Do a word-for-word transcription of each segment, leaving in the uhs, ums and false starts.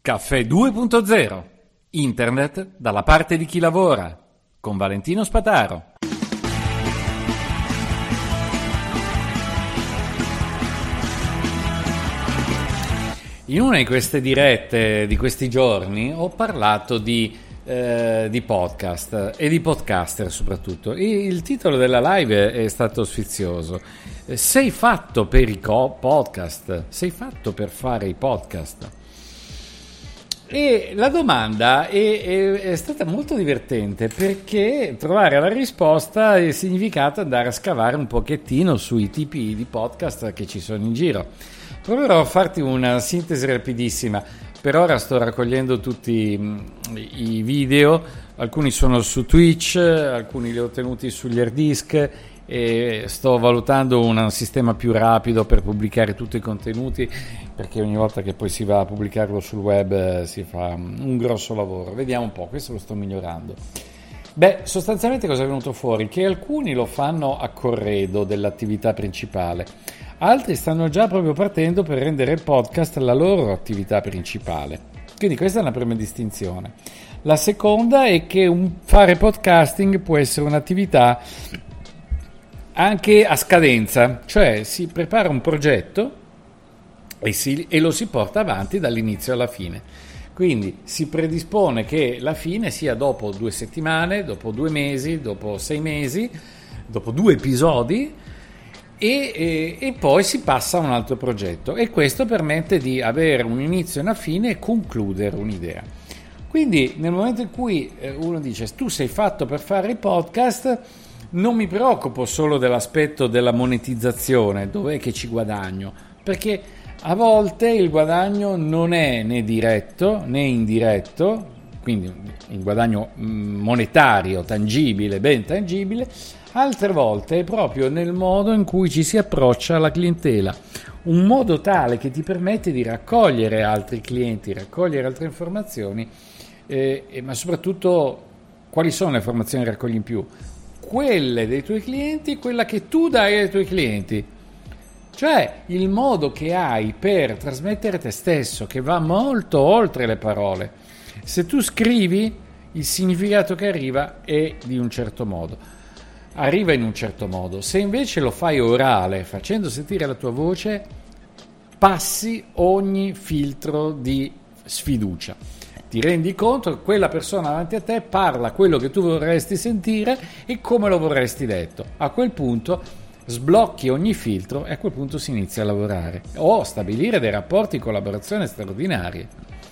Caffè due punto zero. Internet dalla parte di chi lavora. Con Valentino Spataro. In una di queste dirette di questi giorni ho parlato di, eh, di podcast e di podcaster soprattutto. E il titolo della live è stato sfizioso. Sei fatto per i co- podcast? Sei fatto per fare i podcast? E la domanda è, è, è stata molto divertente, perché trovare la risposta è significato andare a scavare un pochettino sui tipi di podcast che ci sono in giro. Proverò a farti una sintesi rapidissima. Per ora sto raccogliendo tutti i video, alcuni sono su Twitch, alcuni li ho tenuti sugli hard disk e sto valutando un sistema più rapido per pubblicare tutti i contenuti, perché ogni volta che poi si va a pubblicarlo sul web eh, si fa un grosso lavoro. Vediamo un po', questo lo sto migliorando. Beh, sostanzialmente cosa è venuto fuori? Che alcuni lo fanno a corredo dell'attività principale, altri stanno già proprio partendo per rendere il podcast la loro attività principale. Quindi questa è una prima distinzione. La seconda è che un, fare podcasting può essere un'attività anche a scadenza, cioè si prepara un progetto e, si, e lo si porta avanti dall'inizio alla fine. Quindi si predispone che la fine sia dopo due settimane, dopo due mesi, dopo sei mesi, dopo due episodi e, e, e poi si passa a un altro progetto, e questo permette di avere un inizio e una fine e concludere un'idea. Quindi nel momento in cui uno dice tu sei fatto per fare i podcast, non mi preoccupo solo dell'aspetto della monetizzazione, dov'è che ci guadagno, perché a volte il guadagno non è né diretto né indiretto, quindi un guadagno monetario, tangibile, ben tangibile, altre volte è proprio nel modo in cui ci si approccia alla clientela, un modo tale che ti permette di raccogliere altri clienti, raccogliere altre informazioni, eh, ma soprattutto quali sono le informazioni che raccogli in più? Quelle dei tuoi clienti, quella che tu dai ai tuoi clienti, cioè il modo che hai per trasmettere te stesso, che va molto oltre le parole. Se tu scrivi, il significato che arriva è di un certo modo, arriva in un certo modo. Se invece lo fai orale, facendo sentire la tua voce, passi ogni filtro di sfiducia. Ti rendi conto che quella persona davanti a te parla quello che tu vorresti sentire e come lo vorresti detto. A quel punto sblocchi ogni filtro e a quel punto si inizia a lavorare o stabilire dei rapporti di collaborazione straordinari.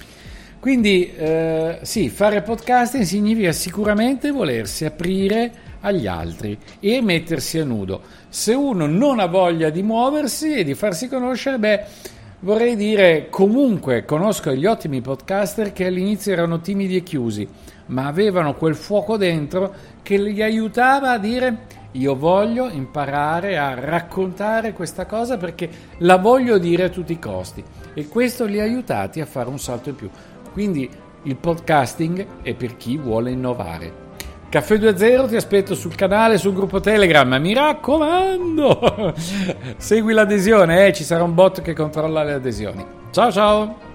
Quindi eh, sì, fare podcasting significa sicuramente volersi aprire agli altri e mettersi a nudo. Se uno non ha voglia di muoversi e di farsi conoscere, beh, vorrei dire, comunque conosco gli ottimi podcaster che all'inizio erano timidi e chiusi, ma avevano quel fuoco dentro che li aiutava a dire io voglio imparare a raccontare questa cosa perché la voglio dire a tutti i costi, e questo li ha aiutati a fare un salto in più. Quindi il podcasting è per chi vuole innovare. Caffè due zero ti aspetto sul canale, sul gruppo Telegram, mi raccomando, segui l'adesione, eh? Ci sarà un bot che controlla le adesioni. Ciao ciao!